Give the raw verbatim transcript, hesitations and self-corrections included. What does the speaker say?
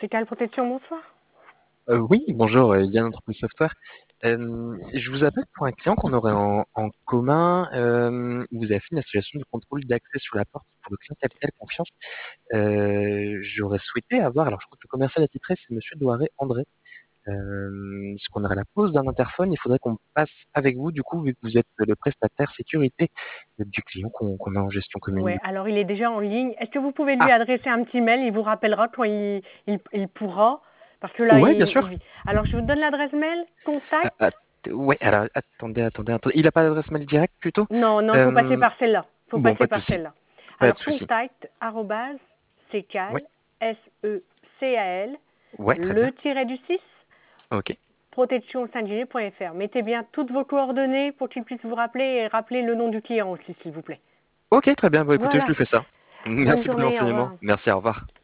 C K L Protection, bonsoir. Euh, oui, bonjour, euh, Yann Entreprise Software. Euh, je vous appelle pour un client qu'on aurait en, en commun. Euh, vous avez fait une installation de contrôle d'accès sur la porte pour le client Capital Confiance. Euh, j'aurais souhaité avoir, alors je crois que le commercial attitré, c'est Monsieur Douaré André. Euh, ce qu'on aurait la pause d'un interphone, il faudrait qu'on passe avec vous, du coup, vu que vous êtes le prestataire sécurité du client qu'on qu'on a en gestion commune. Ouais, Du coup. alors il est déjà en ligne. Est-ce que vous pouvez lui Ah, adresser un petit mail? Il vous rappellera quand il, il, il pourra. Parce que là, ouais, bien il, sûr. il- Alors, je vous donne l'adresse mail. Ah, Contact. ah, ouais, alors attendez, attendez, attendez. Il n'a pas d'adresse mail directe plutôt? Non, non, il faut passer Euh, par celle-là. Il faut bon, passer pas de par souci. celle-là. Pas de Alors, souci. contact, arrobase, Ouais, secal, S E C A L, ouais, très bien. le tiret du six, Ok. protection cinq G point F R. Mettez bien toutes vos coordonnées pour qu'il puisse vous rappeler et rappeler le nom du client aussi, s'il vous plaît. Ok, très bien. Bon, écoutez, je Voilà. lui fais ça. Bonne Merci pour les journée, au revoir. renseignements. Merci, au revoir.